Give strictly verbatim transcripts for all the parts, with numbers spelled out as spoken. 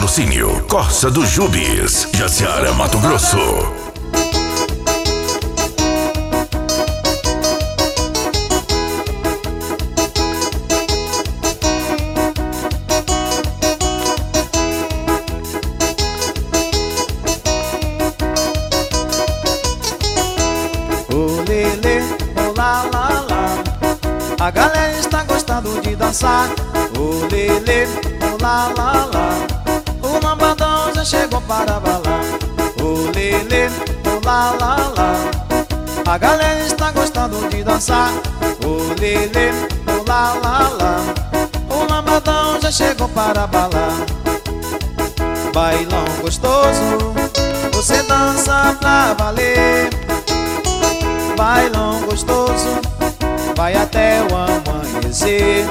Patrocínio Corsa do Jubes, Jaciara, Mato Grosso. Ô lelê, ô lá lá lá, a galera está gostando de dançar. Ô lelê, ô lá lá lá, o lambadão já chegou para balar. Ô lelê, ô lá lá lá, a galera está gostando de dançar. Ô lelê, ô lá lá lá, o lambadão já chegou para balar. Bailão gostoso, você dança pra valer. Bailão gostoso, vai até o amanhecer.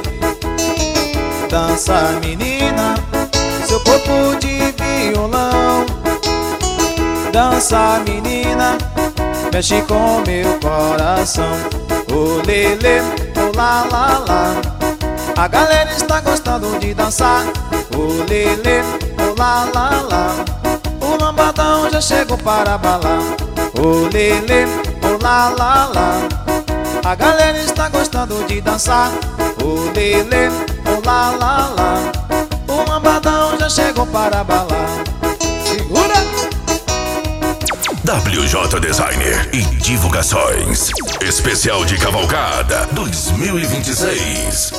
Dança menina, seu corpo de violão. Dança menina, mexe com meu coração. Ô lelê, ô lá lá lá, a galera está gostando de dançar. Ô lelê, ô lá lá lá, o lambadão já chegou para balar. Ô lelê, ô lá lá lá, a galera está gostando de dançar. Ô lelê, ô lá lá lá, o lambadão já chegou para balar. Segura! W J Designer e Divulgações. Especial de Cavalgada dois mil e vinte e seis.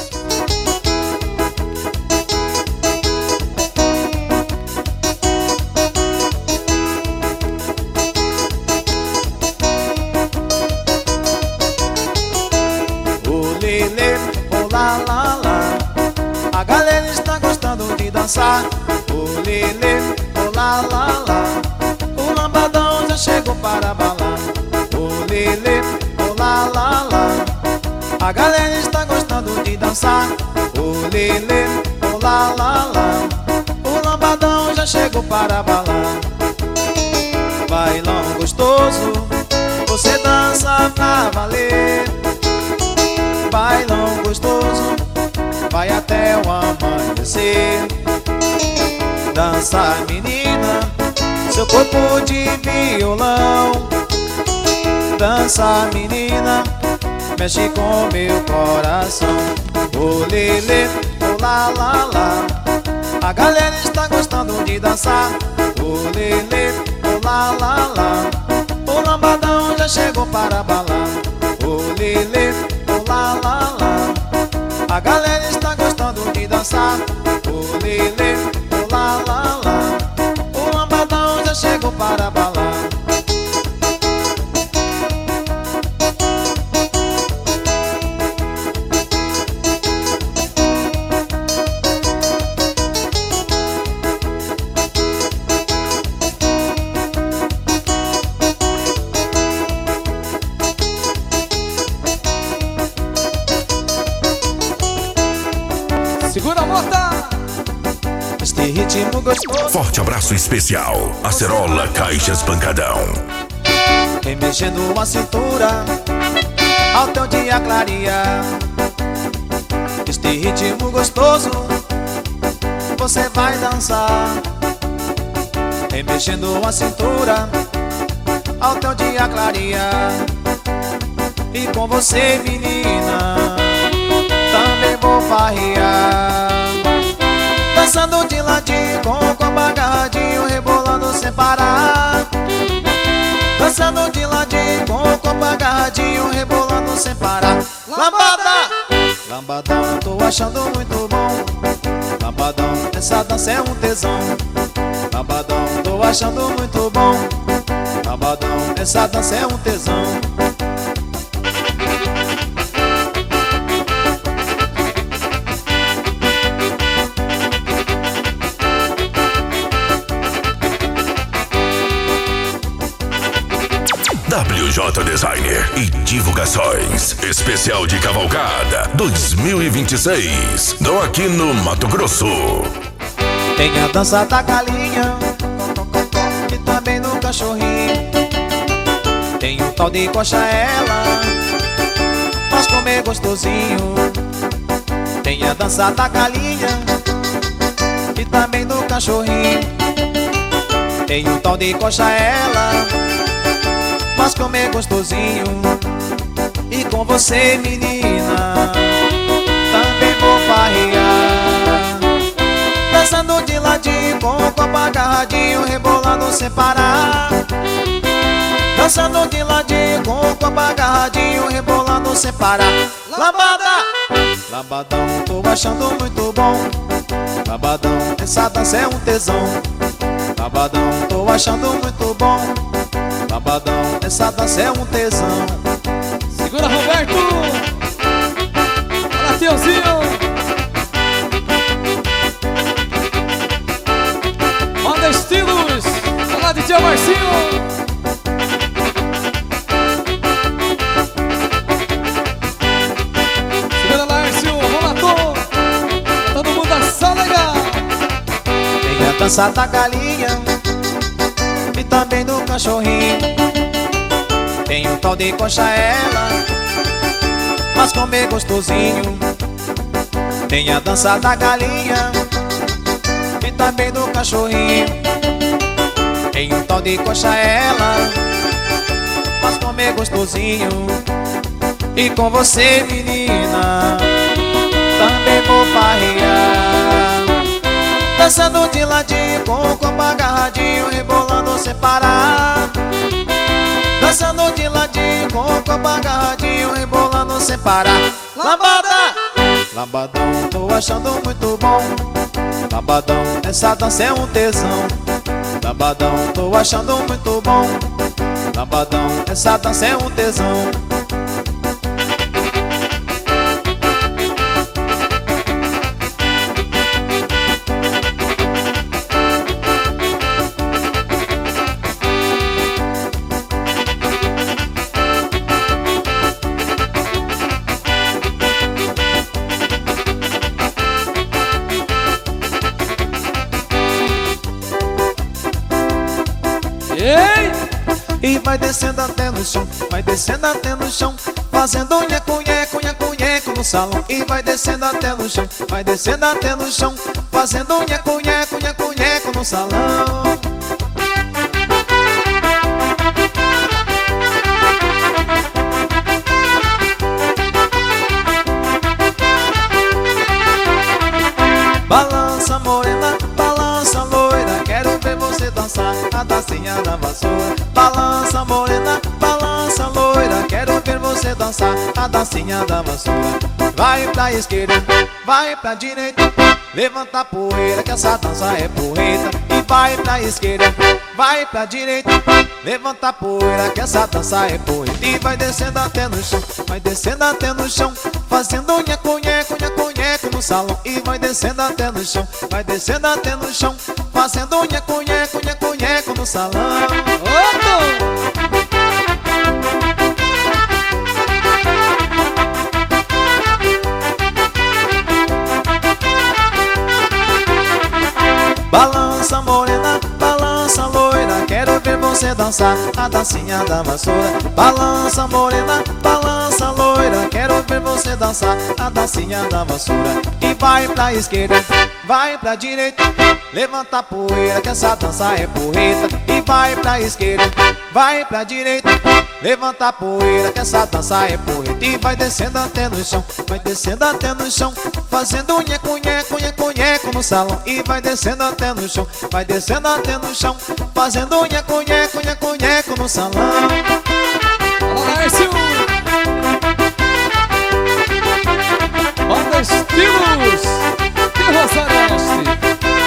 Ô lelê, ô lá lá lá, a galera está gostando de dançar. Ô lelê, ô lá lá lá, o lambadão já chegou para balar. Ô lelê, ô lá lá lá, a galera está gostando de dançar. Ô lelê, ô lá lá lá, o lambadão já chegou para balar. Bailão gostoso, você dança pra valer. Bailão gostoso, vai até o amanhecer. Dança menina, seu corpo de violão. Dança menina, mexe com meu coração. Ô lelê, ô lá lá lá, a galera está gostando de dançar. Ô lelê, ô lá lá lá, o lambadão já chegou para balar. Ô lelê, ô lá lá lá, a galera está gostando de dançar. Ô lelê, ô lá lá lá, o lambadão já chegou para balar. Segura a moça! Este ritmo gostoso. Forte abraço especial, Acerola Caixas Pancadão. Vem mexendo a cintura ao teu dia clarear. Este ritmo gostoso você vai dançar. Vem mexendo a cintura ao teu dia clarear. E com você, menina, também vou farrear. Dançando de ladinho, com o corpo agarradinho, rebolando sem parar. Dançando de ladinho, com o corpo agarradinho, rebolando sem parar. Lambada! Lambadão, eu tô achando muito bom. Lambadão, essa dança é um tesão. Lambadão, tô achando muito bom. Lambadão, essa dança é um tesão. W J Designer e Divulgações. Especial de Cavalgada dois mil e vinte e seis. Dou aqui no Mato Grosso. Tem a dança da galinha e também no cachorrinho. Tem um tal de coxa ela, mas comer gostosinho. Tem a dança da galinha e também no cachorrinho. Tem um tal de coxa ela, mas comer gostosinho. E com você, menina, também vou farrear. Dançando de ladinho, com o copo agarradinho, rebolando sem parar. Dançando de ladinho, com o copo agarradinho, rebolando sem parar. Lambada! Lambadão, tô achando muito bom. Lambadão, essa dança é um tesão. Lambadão, tô achando muito bom. Lambadão, essa dança é um tesão. Segura, Roberto! Olha, Teuzinho! Manda estilos! Olha, D J Marcinho! Segura, Lárcio! Romatou! Todo mundo dançando legal! Tem a dança da galinha e também do cachorrinho. Tem um tal de coxa ela, mas comer gostosinho. Tem a dança da galinha e também do cachorrinho. Tem um tal de coxa ela, mas comer gostosinho. E com você, menina, também vou farrear. Dançando de ladinho, com o copo agarradinho, rebolando sem parar. Dançando de ladinho, com o copo agarradinho, rebolando sem parar. Lambada! Lambadão, tô achando muito bom. Lambadão, essa dança é um tesão. Lambadão, tô achando muito bom. Lambadão, essa dança é um tesão. E vai descendo até no chão, vai descendo até no chão, fazendo nheco, nheco, nheco, nheco no salão. E vai descendo até no chão, vai descendo até no chão, fazendo nheco, nheco, nheco, nheco no salão. Balança morena, balança loira, quero ver você dançar a dancinha da vassoura. Balança morena, balança loira, quero ver você dançar a dancinha da vassoura. Vai pra esquerda, vai pra direita, levanta a poeira que essa dança é porreta. E vai pra esquerda, vai pra direita, levanta a poeira que essa dança é porreta. E vai descendo até no chão, vai descendo até no chão, fazendo nheco, nheco, nheco, nheco no salão. E vai descendo até no chão, vai descendo até no chão, fazendo nheco, nheco, nheco, nheco no salão. Balança morena, balança loira, quero ver você dançar a dancinha da vassoura. Balança morena, balança loira, quero ver você dançar a dancinha da vassoura. E vai pra esquerda, vai pra direita, levanta a poeira que essa dança é porreta. E vai pra esquerda, vai pra direita, levanta a poeira que essa dança é porreta. E vai descendo até no chão, vai descendo até no chão, fazendo nheco, nheco, nheco, nheco no salão. E vai descendo até no chão, vai descendo até no chão, fazendo nheco, nheco, nheco, nheco no salão. Lárcio! Manda estilos de Rosareste.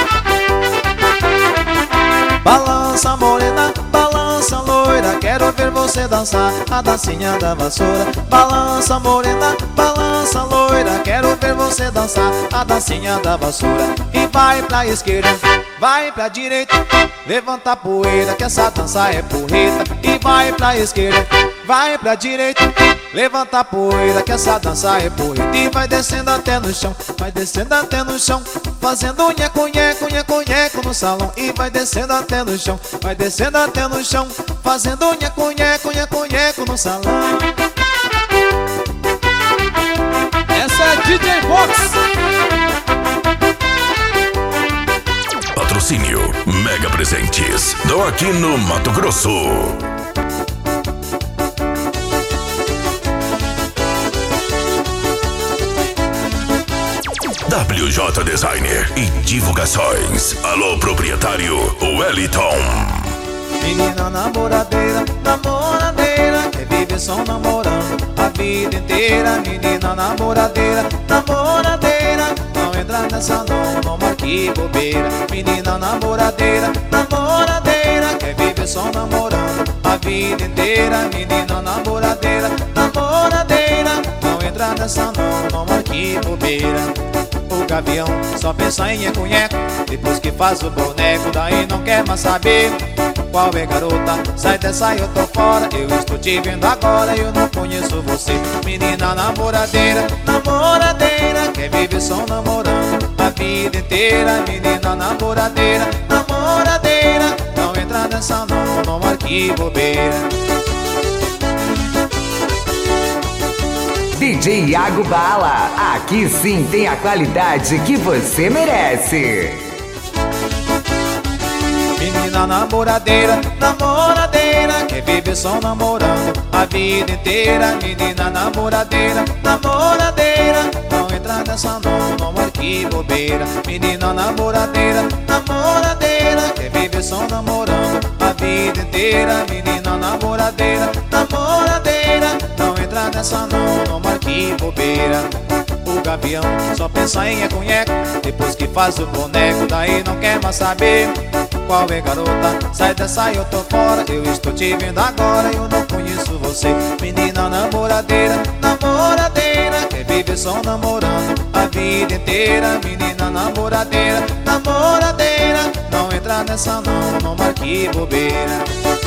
Balança morena, balança loira, quero ver você dançar a dancinha da vassoura. Balança morena, balança loira, quero ver você dançar a dancinha da vassoura. E vai pra esquerda, vai pra direita, levanta a poeira que essa dança é porreta. E vai pra esquerda, vai pra direita, levanta a poeira que essa dança é porreta. E vai descendo até no chão, vai descendo até no chão, fazendo nheco, nheco, nheco, nheco no salão. E vai descendo até no chão, vai descendo até no chão, fazendo nheco, nheco, nheco, nheco no salão. Essa é D J Box. Patrocínio Mega Presentes. Dom aqui no Mato Grosso. W J Designer e Divulgações. Alô, proprietário Wellington. Menina namoradeira, namoradeira, quer viver só namorando a vida inteira. Menina namoradeira, namoradeira, não entra nessa não, não marque bobeira. Menina namoradeira, namoradeira, quer viver só namorando a vida inteira. Menina namoradeira, namoradeira, não entra nessa não, não marque bobeira. O gavião só pensa em cunheco, depois que faz o boneco, daí não quer mais saber. Qual é, garota? Sai dessa, eu tô fora. Eu estou te vendo agora, eu não conheço você. Menina namoradeira, namoradeira, quer viver só namorando a vida inteira. Menina namoradeira, namoradeira, não entra nessa não, não marque bobeira. D J Iago Bala, aqui sim tem a qualidade que você merece. Menina namoradeira, namoradeira, quer viver só namorando a vida inteira. Menina namoradeira, namoradeira, não entra nessa não, não marque bobeira. Menina namoradeira, namoradeira, quer viver só namorando a vida inteira. Menina namoradeira, namoradeira, não entra nessa não, não marque bobeira. O gavião só pensa em cunheco, depois que faz o boneco, daí não quer mais saber. Qual é, garota? Sai dessa, eu tô fora. Eu estou te vendo agora, eu não conheço você. Menina namoradeira, namoradeira, quer viver só namorando a vida inteira. Menina namoradeira, namoradeira, não entra nessa não, não marque bobeira.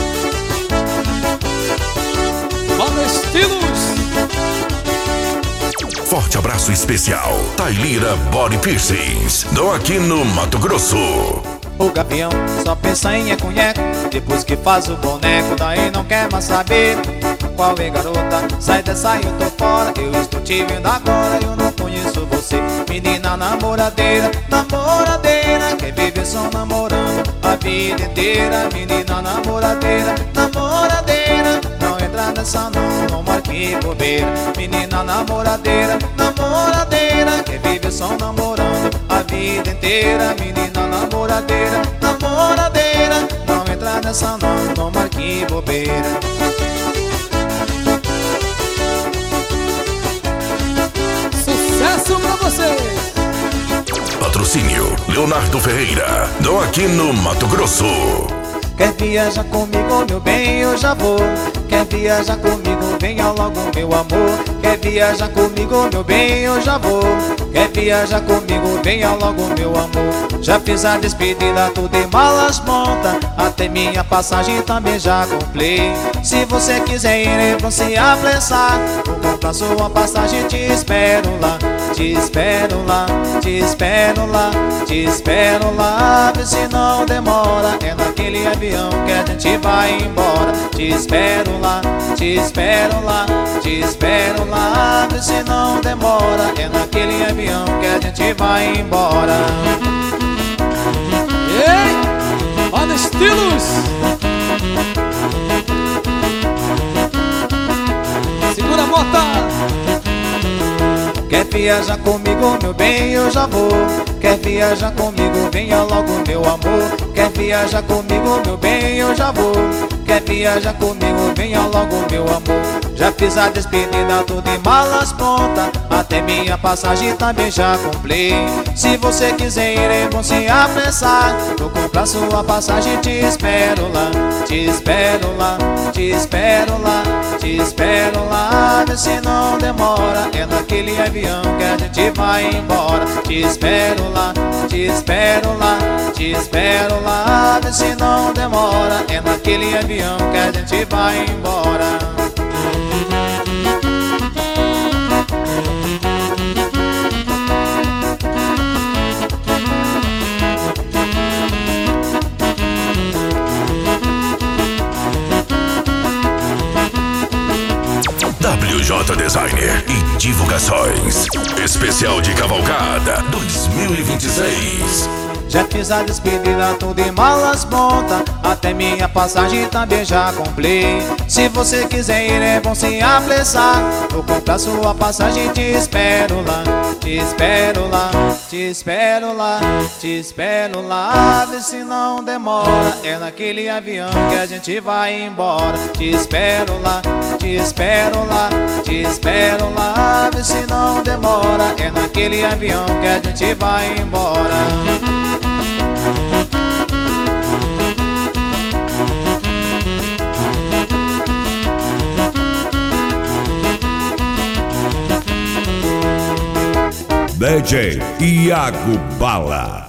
Fala estilos. Forte abraço especial Tailira Body Piercings. Dom aqui no Mato Grosso. O gavião só pensa em cunheco, depois que faz o boneco, daí não quer mais saber. Qual é, garota? Sai dessa, eu tô fora. Eu estou te vendo agora, eu não conheço você. Menina namoradeira, namoradeira, quer viver só namorando a vida inteira. Menina namoradeira, namoradeira, não entra nessa não, não marque bobeira. Menina namoradeira, namoradeira, quer viver só namorando a vida inteira. Menina namoradeira, namoradeira, não entra nessa não, não marque bobeira. Sucesso pra vocês! Patrocínio Leonardo Ferreira. Dom aqui no Mato Grosso. Quer viajar comigo, meu bem, eu já vou. Quer viajar comigo, venha logo, meu amor. Quer viajar comigo, meu bem, eu já vou. Quer viajar comigo, venha logo, meu amor. Já fiz a despedida, tudo em malas monta, até minha passagem também já comprei. Se você quiser ir, vão se apressar. Vou comprar sua passagem, te espero lá. Te espero lá, te espero lá, te espero lá. Vê se não demora, é naquele avião que a gente vai embora. Te espero lá, te espero lá, te espero lá. Vê se não demora, é naquele avião que a gente vai embora. Ei, olha estilos! Segura a bota! Quer viajar comigo, meu bem, eu já vou. Quer viajar comigo, venha logo, meu amor. Quer viajar comigo, meu bem, eu já vou. Quer viajar comigo, venha logo, meu amor. Já fiz a despedida, tudo em malas pronta, até minha passagem também já comprei. Se você quiser ir, é bom se apressar. Vou comprar sua passagem, te espero lá. Te espero lá, te espero lá, te espero lá. Vê se não demora, é naquele avião que a gente vai embora. Te espero lá, te espero lá, te espero lá. Vê se não demora, é naquele avião que a gente vai embora. W J Designer e Divulgações. Especial de Cavalgada dois mil e vinte e seis. Já fiz a despedida, tudo em malas prontas, até minha passagem também já comprei. Se você quiser ir é bom se apressar, vou comprar sua passagem, te espero lá. Te espero lá, te espero lá, te espero lá. Vê se não demora, é naquele avião que a gente vai embora. Te espero lá, te espero lá, te espero lá. Vê se não demora, é naquele avião que a gente vai embora. D J Iago Bala.